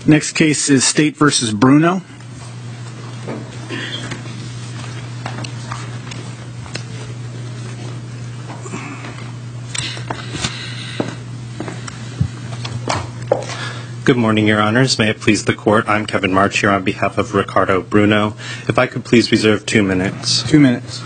Next case is State v. Bruno. Good morning, Your Honors. May it please the Court, I'm Kevin March here on behalf of Ricardo Bruno. If I could please reserve 2 minutes. 2 minutes.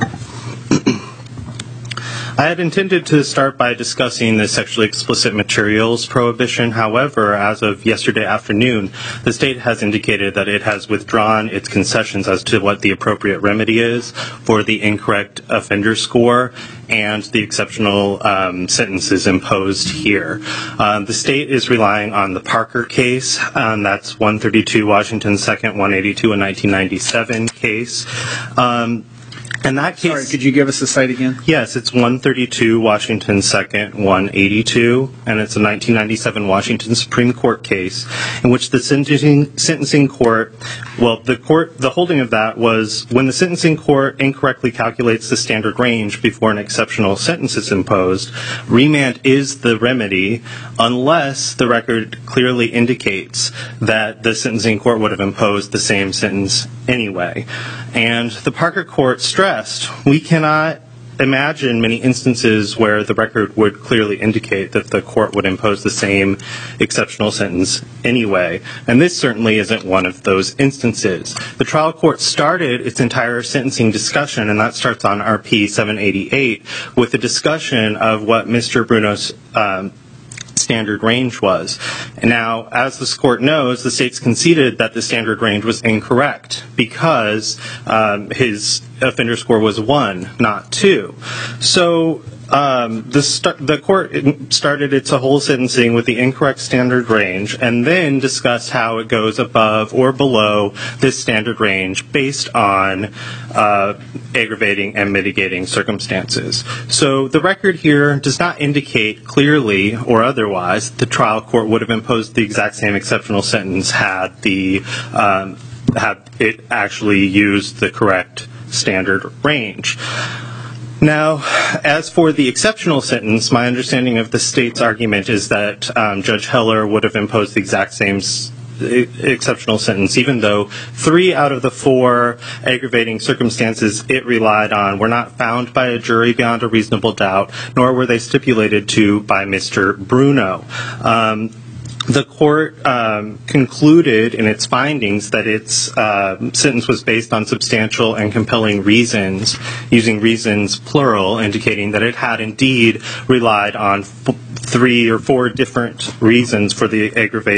I had intended to start by discussing the sexually explicit materials prohibition. However, as of yesterday afternoon, the state has indicated that it has withdrawn its concessions as to what the appropriate remedy is for the incorrect offender score and the exceptional sentences imposed here. The state is relying on the Parker case. That's 132 Washington 2nd, 182, a 1997 case. And that case, sorry, could you give us the site again? Yes, it's 132 Washington 2nd, 182, and it's a 1997 Washington Supreme Court case in which the sentencing court, the holding of that was when the sentencing court incorrectly calculates the standard range before an exceptional sentence is imposed, remand is the remedy unless the record clearly indicates that the sentencing court would have imposed the same sentence anyway. And the Parker court stressed we cannot imagine many instances where the record would clearly indicate that the court would impose the same exceptional sentence anyway. And this certainly isn't one of those instances. The trial court started its entire sentencing discussion, and that starts on RP 788, with a discussion of what Mr. Bruno's standard range was. And now, as this court knows, the state's conceded that the standard range was incorrect because his offender score was 1, not 2. So the court started its whole sentencing with the incorrect standard range and then discussed how it goes above or below this standard range based on aggravating and mitigating circumstances. So the record here does not indicate clearly or otherwise that the trial court would have imposed the exact same exceptional sentence had it actually used the correct standard range. Now, as for the exceptional sentence, my understanding of the state's argument is that Judge Heller would have imposed the exact same exceptional sentence, even though 3 out of the 4 aggravating circumstances it relied on were not found by a jury beyond a reasonable doubt, nor were they stipulated to by Mr. Bruno. The court concluded in its findings that its sentence was based on substantial and compelling reasons, using reasons plural, indicating that it had indeed relied on 3 or 4 different reasons for the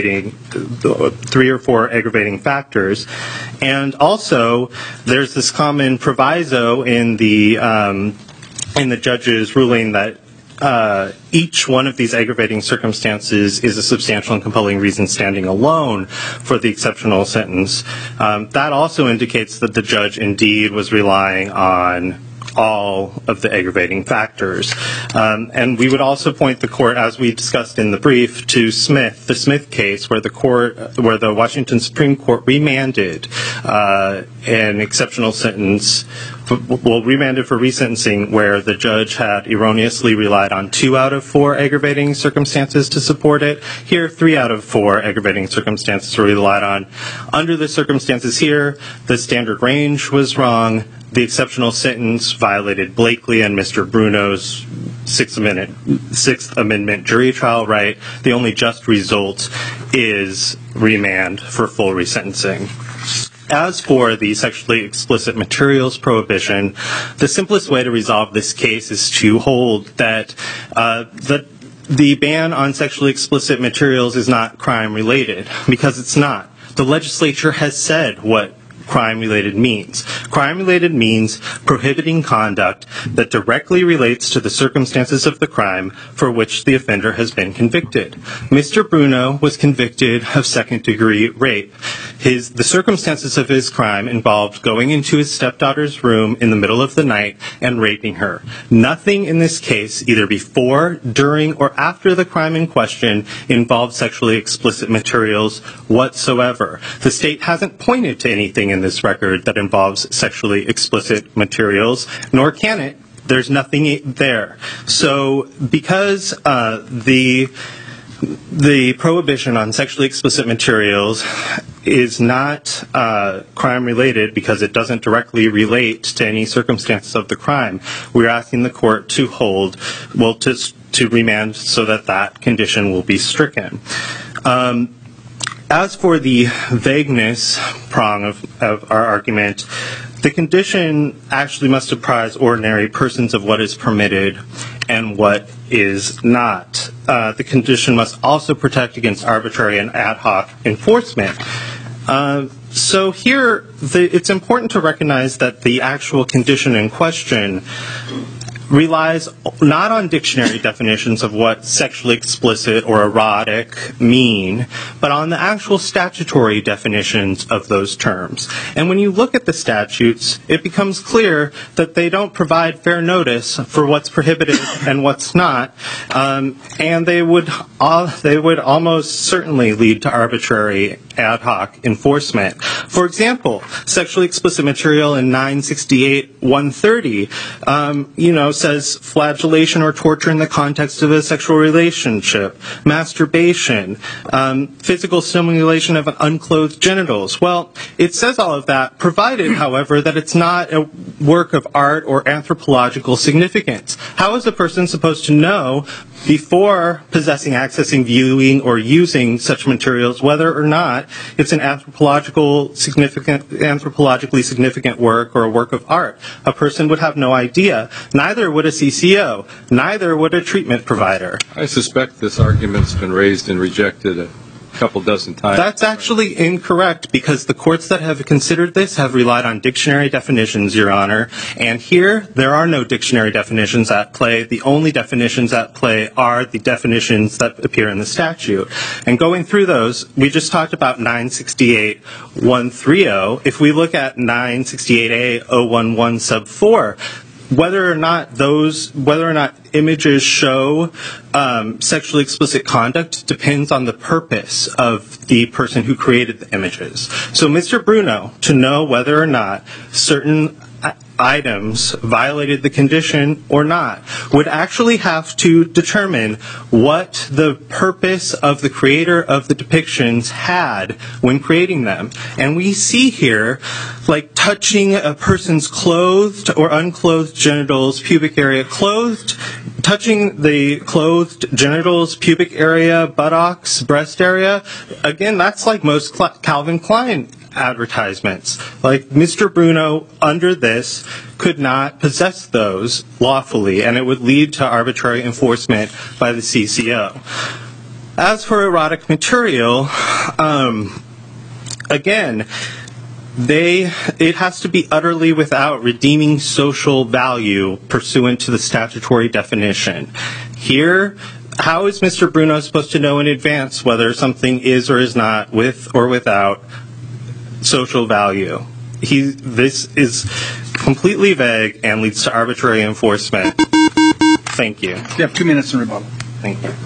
3 or 4 aggravating factors. And also, there's this common proviso in the judge's ruling that each one of these aggravating circumstances is a substantial and compelling reason standing alone for the exceptional sentence. That also indicates that the judge indeed was relying on all of the aggravating factors. And we would also point the court, as we discussed in the brief, to Smith, the Smith case, where the Washington Supreme Court remanded an exceptional sentence, remanded for resentencing, where the judge had erroneously relied on 2 out of 4 aggravating circumstances to support it. Here, 3 out of 4 aggravating circumstances were relied on. Under the circumstances here, the standard range was wrong. The exceptional sentence violated Blakely and Mr. Bruno's Sixth Amendment jury trial right. The only just result is remand for full resentencing. As for the sexually explicit materials prohibition, the simplest way to resolve this case is to hold that the ban on sexually explicit materials is not crime-related, because it's not. The legislature has said what crime-related means. Crime-related means prohibiting conduct that directly relates to the circumstances of the crime for which the offender has been convicted. Mr. Bruno was convicted of second-degree rape. The circumstances of his crime involved going into his stepdaughter's room in the middle of the night and raping her. Nothing in this case, either before, during, or after the crime in question, involved sexually explicit materials whatsoever. The state hasn't pointed to anything in this record that involves sexually explicit materials, nor can it. There's nothing there. So because the the prohibition on sexually explicit materials is not crime-related because it doesn't directly relate to any circumstances of the crime. We're asking the court to to remand so that that condition will be stricken. As for the vagueness prong of our argument, the condition actually must apprise ordinary persons of what is permitted and what is not. The condition must also protect against arbitrary and ad hoc enforcement. So here, it's important to recognize that the actual condition in question relies not on dictionary definitions of what sexually explicit or erotic mean, but on the actual statutory definitions of those terms. And when you look at the statutes, it becomes clear that they don't provide fair notice for what's prohibited and what's not, and they would almost certainly lead to arbitrary ad hoc enforcement. For example, sexually explicit material in 968-130, says flagellation or torture in the context of a sexual relationship, masturbation, physical stimulation of unclothed genitals. Well, it says all of that, provided, however, that it's not a work of art or anthropological significance. How is a person supposed to know before possessing, accessing, viewing, or using such materials whether or not it's an anthropologically significant work or a work of art? A person would have no idea. Neither would a CCO. Neither would a treatment provider. I suspect this argument's been raised and rejected a couple dozen times. That's actually incorrect because the courts that have considered this have relied on dictionary definitions, Your Honor. And here, there are no dictionary definitions at play. The only definitions at play are the definitions that appear in the statute. And going through those, we just talked about 968-130. If we look at 968A-011 sub 4, whether or not images show sexually explicit conduct depends on the purpose of the person who created the images. So Mr. Bruno, to know whether or not certain items violated the condition or not, would actually have to determine what the purpose of the creator of the depictions had when creating them. And we see here, like touching a person's clothed or unclothed genitals, pubic area, touching the clothed genitals, pubic area, buttocks, breast area. Again, that's like most Calvin Klein advertisements. Like Mr. Bruno, under this, could not possess those lawfully, and it would lead to arbitrary enforcement by the CCO. As for erotic material, again, it has to be utterly without redeeming social value pursuant to the statutory definition. Here, how is Mr. Bruno supposed to know in advance whether something is or is not with or without social value? This is completely vague and leads to arbitrary enforcement. Thank you. You have 2 minutes in rebuttal. Thank you.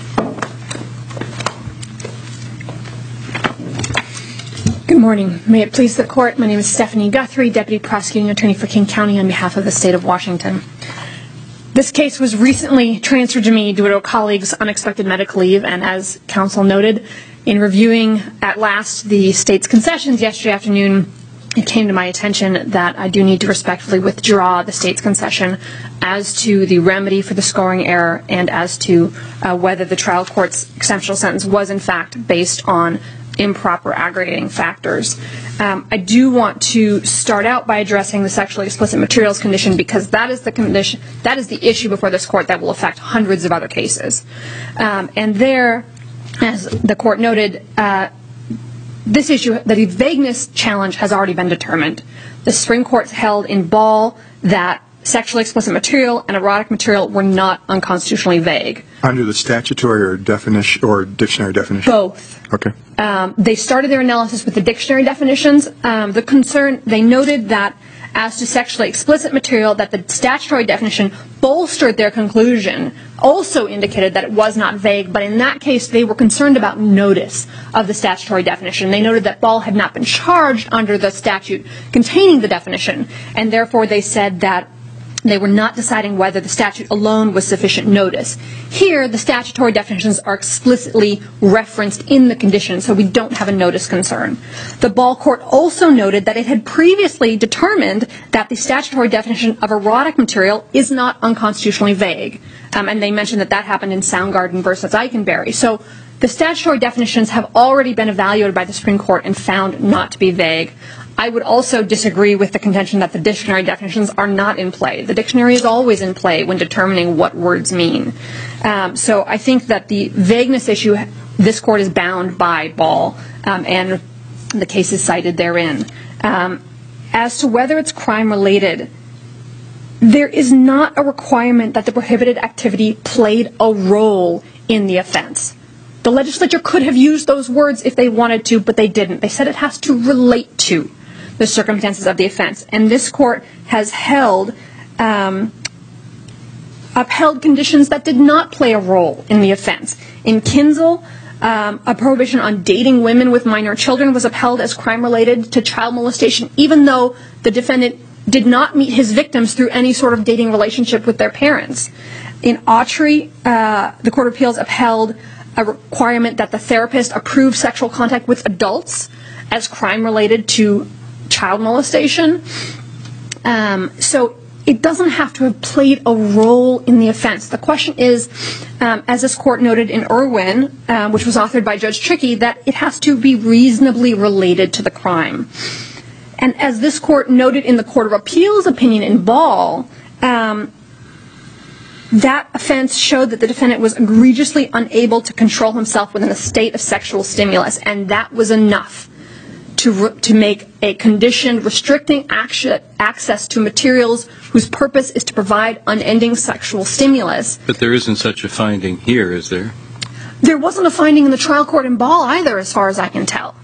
Good morning. May it please the Court, my name is Stephanie Guthrie, Deputy Prosecuting Attorney for King County on behalf of the State of Washington. This case was recently transferred to me due to a colleague's unexpected medical leave, and as counsel noted, in reviewing at last the State's concessions yesterday afternoon, it came to my attention that I do need to respectfully withdraw the State's concession as to the remedy for the scoring error and as to whether the trial court's exceptional sentence was in fact based on improper aggregating factors. I do want to start out by addressing the sexually explicit materials condition because that is the issue before this court that will affect hundreds of other cases. And there, as the court noted, this issue, the vagueness challenge has already been determined. The Supreme Court held in Ball that sexually explicit material and erotic material were not unconstitutionally vague. Under the statutory or definition or dictionary definition? Both. Okay. They started their analysis with the dictionary definitions. They noted that as to sexually explicit material, that the statutory definition bolstered their conclusion, also indicated that it was not vague, but in that case they were concerned about notice of the statutory definition. They noted that Ball had not been charged under the statute containing the definition, and therefore they said that They were not deciding whether the statute alone was sufficient notice. Here, the statutory definitions are explicitly referenced in the condition, so we don't have a notice concern. The Ball Court also noted that it had previously determined that the statutory definition of erotic material is not unconstitutionally vague. And they mentioned that that happened in Soundgarden versus Eikenberry. So the statutory definitions have already been evaluated by the Supreme Court and found not to be vague. I would also disagree with the contention that the dictionary definitions are not in play. The dictionary is always in play when determining what words mean. So I think that the vagueness issue, this Court is bound by Ball and the cases cited therein. As to whether it's crime-related, there is not a requirement that the prohibited activity played a role in the offense. The legislature could have used those words if they wanted to, but they didn't. They said it has to relate to the circumstances of the offense. And this Court has upheld conditions that did not play a role in the offense. In Kinzel, a prohibition on dating women with minor children was upheld as crime-related to child molestation, even though the defendant did not meet his victims through any sort of dating relationship with their parents. In Autry, the Court of Appeals upheld a requirement that the therapist approve sexual contact with adults as crime-related to child molestation. So it doesn't have to have played a role in the offense. The question is, as this Court noted in Irwin, which was authored by Judge Trickey, that it has to be reasonably related to the crime. And as this Court noted in the Court of Appeals opinion in Ball, that offense showed that the defendant was egregiously unable to control himself within a state of sexual stimulus, and that was enough to make a condition restricting access to materials whose purpose is to provide unending sexual stimulus. But there isn't such a finding here, is there? There wasn't a finding in the trial court in Ball either, as far as I can tell.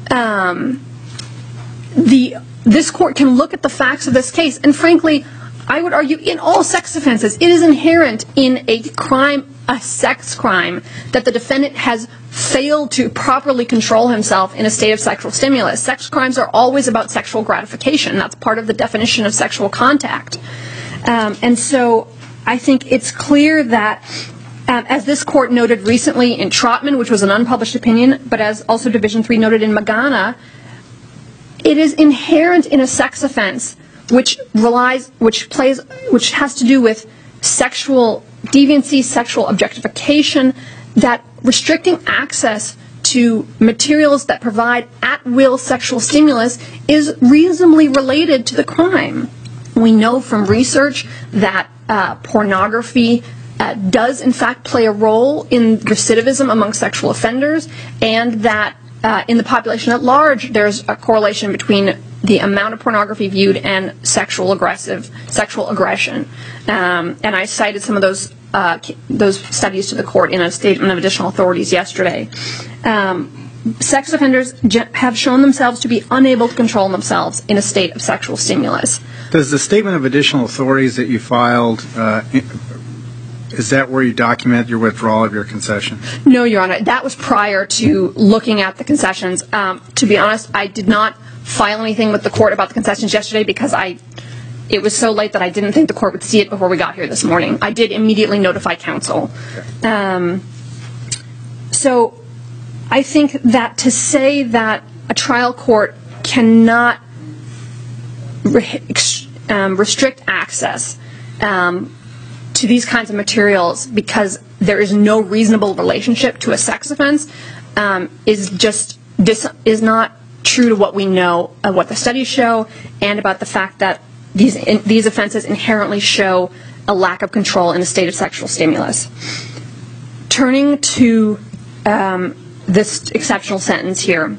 This Court can look at the facts of this case, and frankly, I would argue in all sex offenses, it is inherent in a sex crime, that the defendant has failed to properly control himself in a state of sexual stimulus. Sex crimes are always about sexual gratification. That's part of the definition of sexual contact. And so I think it's clear that, as this Court noted recently in Trotman, which was an unpublished opinion, but as also Division III noted in Magana, it is inherent in a sex offense which has to do with sexual deviancy, sexual objectification, that restricting access to materials that provide at-will sexual stimulus is reasonably related to the crime. We know from research that pornography does in fact play a role in recidivism among sexual offenders, and that in the population at large there's a correlation between the amount of pornography viewed and sexual aggression. And I cited some of those studies to the Court in a statement of additional authorities yesterday. Sex offenders have shown themselves to be unable to control themselves in a state of sexual stimulus. Does the statement of additional authorities that you filed, is that where you document your withdrawal of your concession? No, Your Honor. That was prior to looking at the concessions. To be honest, I did not file anything with the Court about the concessions yesterday because it was so late that I didn't think the Court would see it before we got here this morning. I did immediately notify counsel. Okay. So I think that to say that a trial court cannot restrict access to these kinds of materials because there is no reasonable relationship to a sex offense is not true to what we know, what the studies show, and about the fact that these offenses inherently show a lack of control in a state of sexual stimulus. Turning to this exceptional sentence here,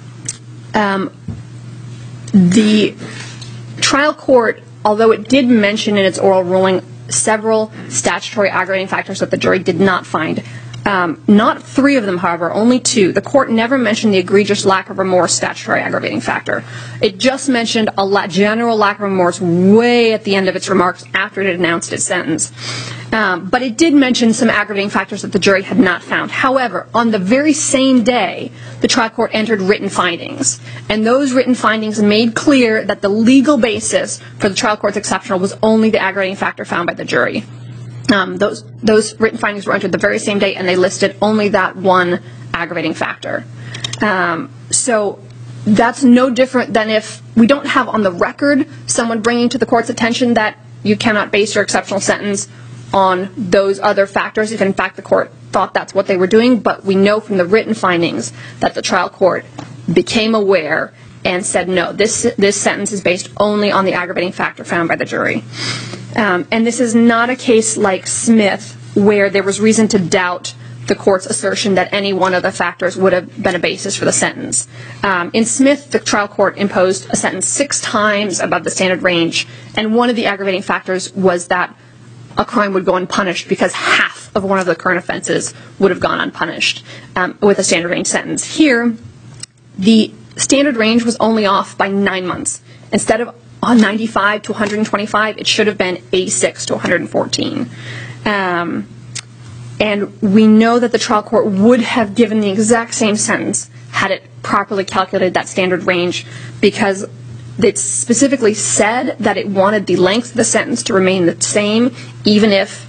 the trial court, although it did mention in its oral ruling several statutory aggravating factors that the jury did not find, Not 3 of them, however, only 2. The court never mentioned the egregious lack of remorse statutory aggravating factor. It just mentioned a general lack of remorse way at the end of its remarks after it had announced its sentence. But it did mention some aggravating factors that the jury had not found. However, on the very same day, the trial court entered written findings. And those written findings made clear that the legal basis for the trial court's exceptional was only the aggravating factor found by the jury. Those written findings were entered the very same day, and they listed only that one aggravating factor. So that's no different than if we don't have on the record someone bringing to the court's attention that you cannot base your exceptional sentence on those other factors, if in fact the court thought that's what they were doing. But we know from the written findings that the trial court became aware and said, no, this sentence is based only on the aggravating factor found by the jury. And this is not a case like Smith, where there was reason to doubt the court's assertion that any one of the factors would have been a basis for the sentence. In Smith, the trial court imposed a sentence 6 times above the standard range, and one of the aggravating factors was that a crime would go unpunished because half of one of the current offenses would have gone unpunished with a standard range sentence. Here, the standard range was only off by 9 months. Instead of 95 to 125, it should have been 86 to 114. And we know that the trial court would have given the exact same sentence had it properly calculated that standard range, because it specifically said that it wanted the length of the sentence to remain the same, even if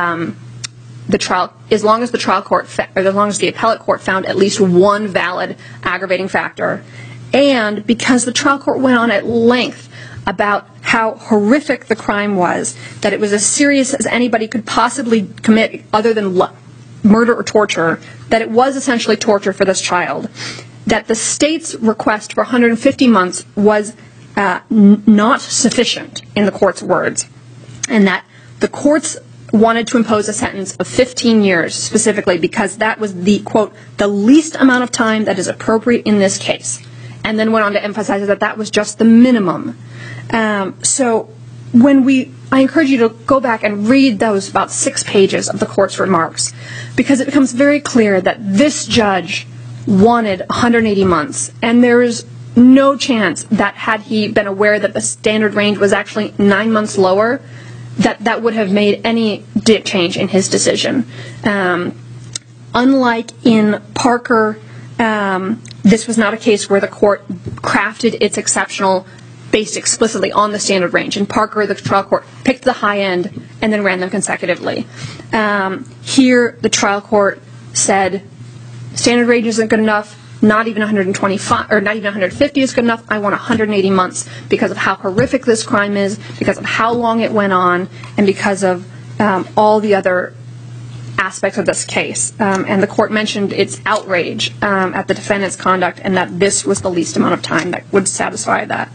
as long as the appellate court found at least one valid aggravating factor, and because the trial court went on at length about how horrific the crime was, that it was as serious as anybody could possibly commit other than murder or torture, that it was essentially torture for this child, that the state's request for 150 months was not sufficient, in the court's words, and that the courts wanted to impose a sentence of 15 years specifically because that was the, quote, the least amount of time that is appropriate in this case, and then went on to emphasize that that was just the minimum. So I encourage you to go back and read those about 6 pages of the court's remarks, because it becomes very clear that this judge wanted 180 months, and there is no chance that had he been aware that the standard range was actually 9 months lower, that would have made any change in his decision. Unlike in Parker, this was not a case where the court crafted its exceptional based explicitly on the standard range. In Parker, the trial court picked the high end and then ran them consecutively. Here, the trial court said, standard range isn't good enough, not even 125 or not even 150 is good enough. I want 180 months because of how horrific this crime is, because of how long it went on, and because of all the other aspects of this case. And the court mentioned its outrage at the defendant's conduct, and that this was the least amount of time that would satisfy that.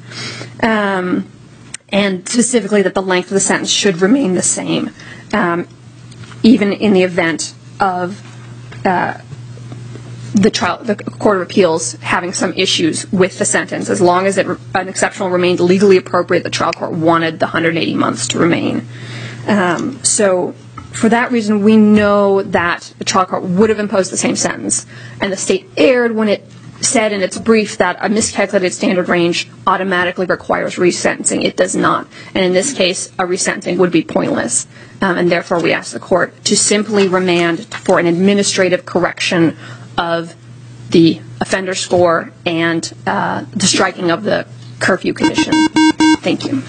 And specifically that the length of the sentence should remain the same, even in the event of the Court of Appeals having some issues with the sentence. As long as an exceptional remained legally appropriate, the trial court wanted the 180 months to remain. So for that reason, we know that the trial court would have imposed the same sentence, and the state erred when it said in its brief that a miscalculated standard range automatically requires resentencing. It does not. And in this case, a resentencing would be pointless. And therefore, we ask the court to simply remand for an administrative correction of the offender score and the striking of the curfew condition. Thank you.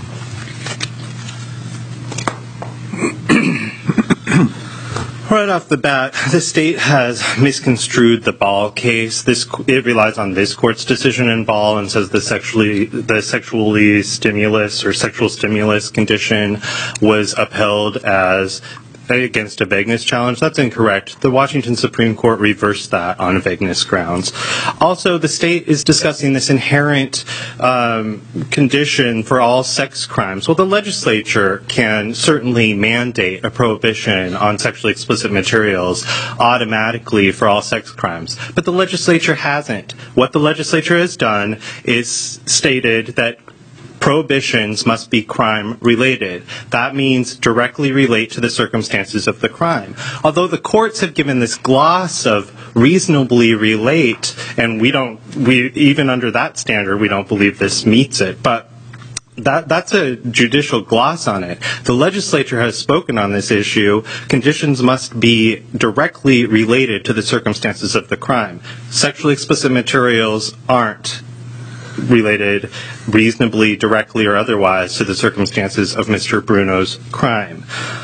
Right off the bat, the state has misconstrued the Ball case. It relies on this court's decision in Ball and says the sexual stimulus condition was upheld as against a vagueness challenge. That's incorrect. The Washington Supreme Court reversed that on vagueness grounds. Also, the state is discussing this inherent condition for all sex crimes. Well, the legislature can certainly mandate a prohibition on sexually explicit materials automatically for all sex crimes, but the legislature hasn't. What the legislature has done is stated that prohibitions must be crime-related. That means directly relate to the circumstances of the crime. Although the courts have given this gloss of reasonably relate, and even under that standard, we don't believe this meets it. But that's a judicial gloss on it. The legislature has spoken on this issue. Conditions must be directly related to the circumstances of the crime. Sexually explicit materials aren't related reasonably, directly, or otherwise to the circumstances of Mr. Bruno's crime.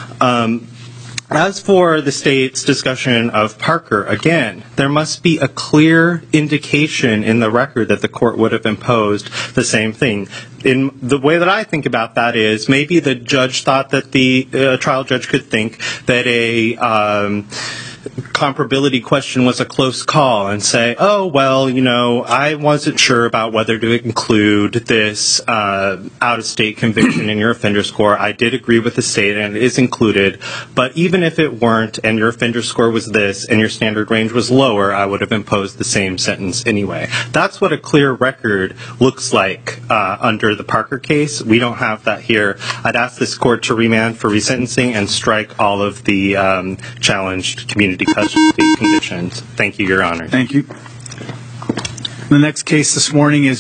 As for the state's discussion of Parker, again, there must be a clear indication in the record that the court would have imposed the same thing. In the way that I think about that is maybe the judge thought that the trial judge could think that a comparability question was a close call and say, oh, well, I wasn't sure about whether to include this out-of-state conviction in your offender score. I did agree with the state and it is included, but even if it weren't and your offender score was this and your standard range was lower, I would have imposed the same sentence anyway. That's what a clear record looks like under the Parker case. We don't have that here. I'd ask this court to remand for resentencing and strike all of the challenged community custody conditions. Thank you, Your Honor. Thank you. The next case this morning is